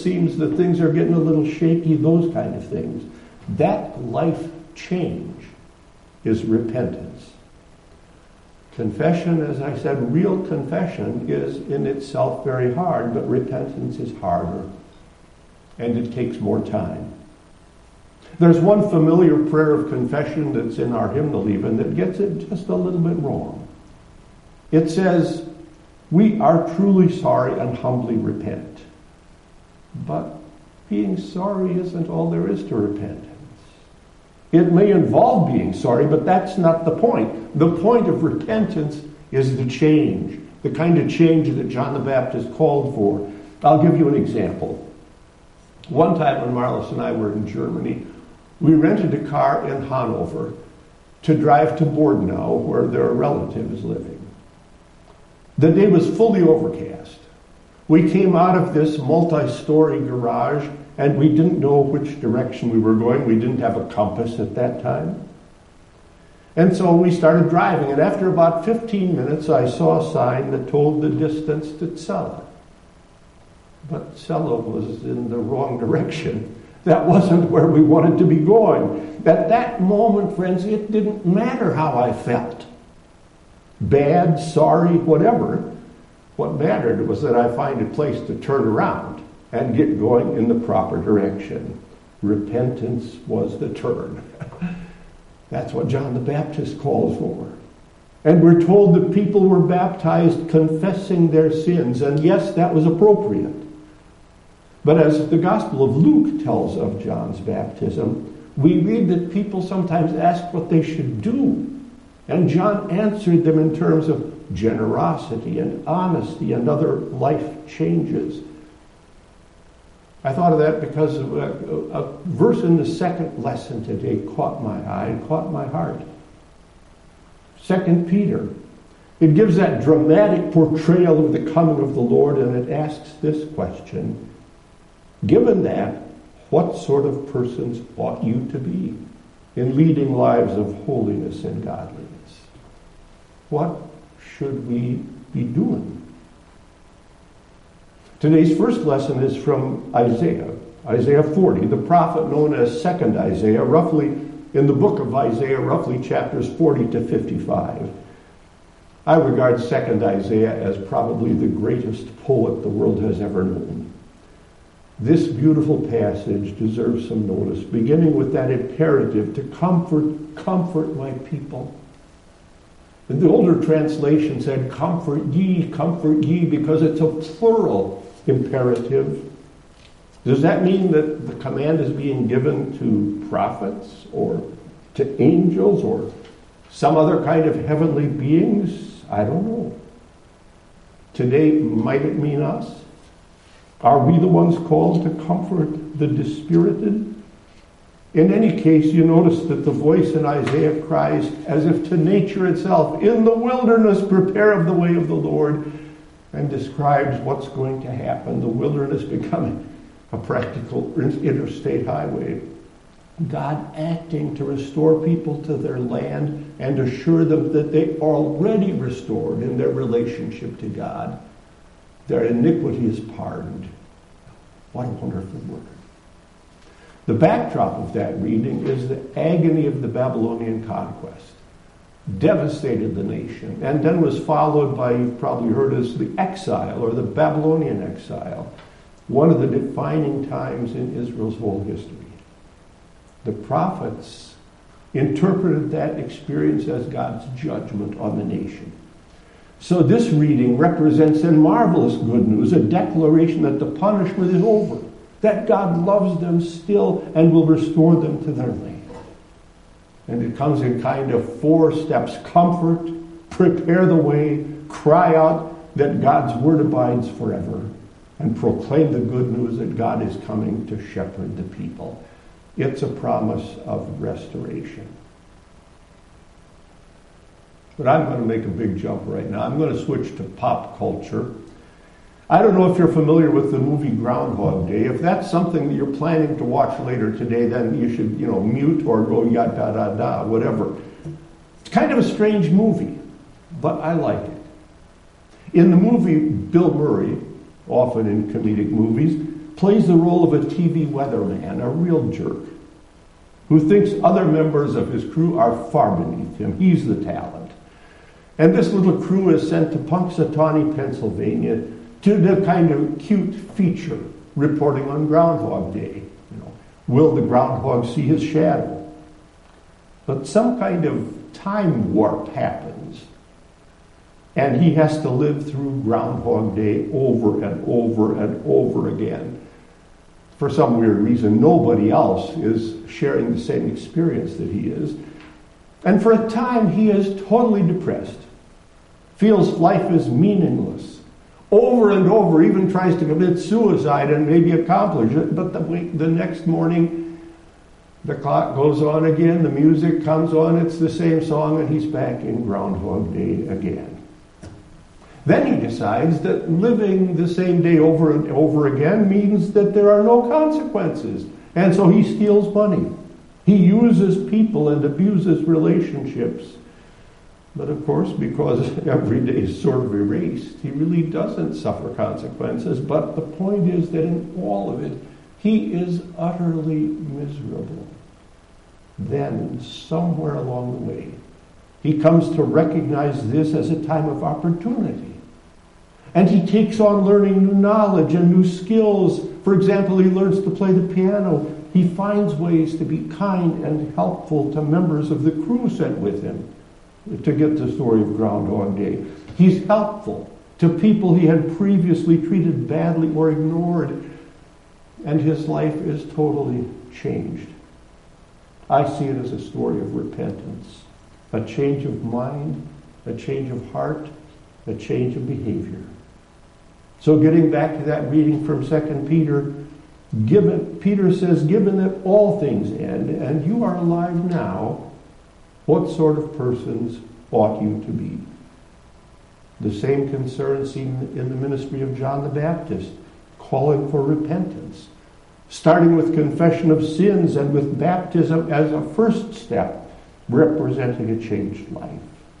seems that things are getting a little shaky, those kind of things. That life change is repentance. Confession, as I said, real confession is in itself very hard, but repentance is harder, and it takes more time. There's one familiar prayer of confession that's in our hymnal even that gets it just a little bit wrong. It says, "We are truly sorry and humbly repent." But being sorry isn't all there is to repentance. It may involve being sorry, but that's not the point. The point of repentance is the change, the kind of change that John the Baptist called for. I'll give you an example. One time when Marlis and I were in Germany, we rented a car in Hanover to drive to Bordenau, where their relative is living. The day was fully overcast. We came out of this multi-story garage, and we didn't know which direction we were going. We didn't have a compass at that time. And so we started driving, and after about 15 minutes, I saw a sign that told the distance to Celle. But Celle was in the wrong direction. That wasn't where we wanted to be going. At that moment, friends, it didn't matter how I felt. Bad, sorry, whatever. What mattered was that I find a place to turn around and get going in the proper direction. Repentance was the turn. That's what John the Baptist calls for. And we're told that people were baptized confessing their sins, and yes, that was appropriate. But as the Gospel of Luke tells of John's baptism, we read that people sometimes asked what they should do. And John answered them in terms of generosity and honesty and other life changes. I thought of that because a verse in the second lesson today caught my eye and caught my heart. 2 Peter. It gives that dramatic portrayal of the coming of the Lord, and it asks this question: given that, what sort of persons ought you to be in leading lives of holiness and godliness? What should we be doing? Today's first lesson is from Isaiah 40, the prophet known as Second Isaiah, roughly in the book of Isaiah, roughly chapters 40 to 55. I regard Second Isaiah as probably the greatest poet the world has ever known. This beautiful passage deserves some notice, beginning with that imperative to comfort my people. And the older translation said, comfort ye, because it's a plural imperative. Does that mean that the command is being given to prophets or to angels or some other kind of heavenly beings? I don't know. Today, might it mean us? Are we the ones called to comfort the dispirited? In any case, you notice that the voice in Isaiah cries as if to nature itself, "In the wilderness prepare of the way of the Lord," and describes what's going to happen, the wilderness becoming a practical interstate highway. God acting to restore people to their land and assure them that they are already restored in their relationship to God. Their iniquity is pardoned. What a wonderful word. The backdrop of that reading is the agony of the Babylonian conquest. Devastated the nation, and then was followed by, you've probably heard as the exile, or the Babylonian exile, one of the defining times in Israel's whole history. The prophets interpreted that experience as God's judgment on the nation. So this reading represents in marvelous good news a declaration that the punishment is over, that God loves them still and will restore them to their land. And it comes in kind of 4 steps: comfort, prepare the way, cry out that God's word abides forever, and proclaim the good news that God is coming to shepherd the people. It's a promise of restoration. But I'm going to make a big jump right now. I'm going to switch to pop culture. I don't know if you're familiar with the movie Groundhog Day. If that's something that you're planning to watch later today, then you should, mute or go yada, whatever. It's kind of a strange movie, but I like it. In the movie, Bill Murray, often in comedic movies, plays the role of a TV weatherman, a real jerk, who thinks other members of his crew are far beneath him. He's the talent. And this little crew is sent to Punxsutawney, Pennsylvania, to the kind of cute feature reporting on Groundhog Day. Will the groundhog see his shadow? But some kind of time warp happens, and he has to live through Groundhog Day over and over and over again. For some weird reason, nobody else is sharing the same experience that he is. And for a time, he is totally depressed, feels life is meaningless. Over and over, even tries to commit suicide and maybe accomplish it, but the next morning, the clock goes on again, the music comes on, it's the same song, and he's back in Groundhog Day again. Then he decides that living the same day over and over again means that there are no consequences. And so he steals money. He uses people and abuses relationships. But of course, because every day is sort of erased, he really doesn't suffer consequences. But the point is that in all of it, he is utterly miserable. Then, somewhere along the way, he comes to recognize this as a time of opportunity. And he takes on learning new knowledge and new skills. For example, he learns to play the piano. He finds ways to be kind and helpful to members of the crew sent with him, to get the story of Groundhog Day. He's helpful to people he had previously treated badly or ignored. And his life is totally changed. I see it as a story of repentance, a change of mind, a change of heart, a change of behavior. So getting back to that reading from 2 Peter, Peter says, given that all things end, and you are alive now, what sort of persons ought you to be? The same concern seen in the ministry of John the Baptist, calling for repentance, starting with confession of sins and with baptism as a first step, representing a changed life.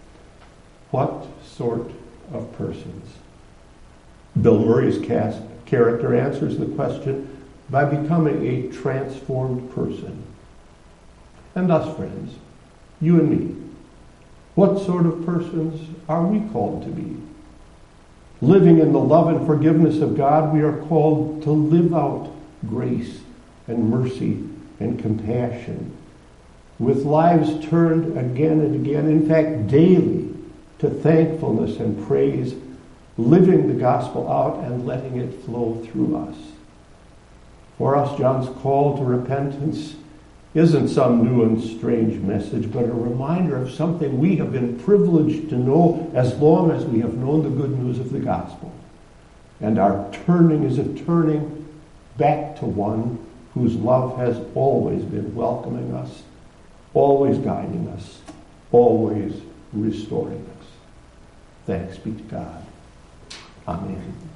What sort of persons? Bill Murray's character answers the question by becoming a transformed person. And us, friends, you and me, what sort of persons are we called to be? Living in the love and forgiveness of God, we are called to live out grace and mercy and compassion, with lives turned again and again, in fact daily, to thankfulness and praise, living the gospel out and letting it flow through us. For us, John's call to repentance isn't some new and strange message, but a reminder of something we have been privileged to know as long as we have known the good news of the gospel. And our turning is a turning back to one whose love has always been welcoming us, always guiding us, always restoring us. Thanks be to God. Amen.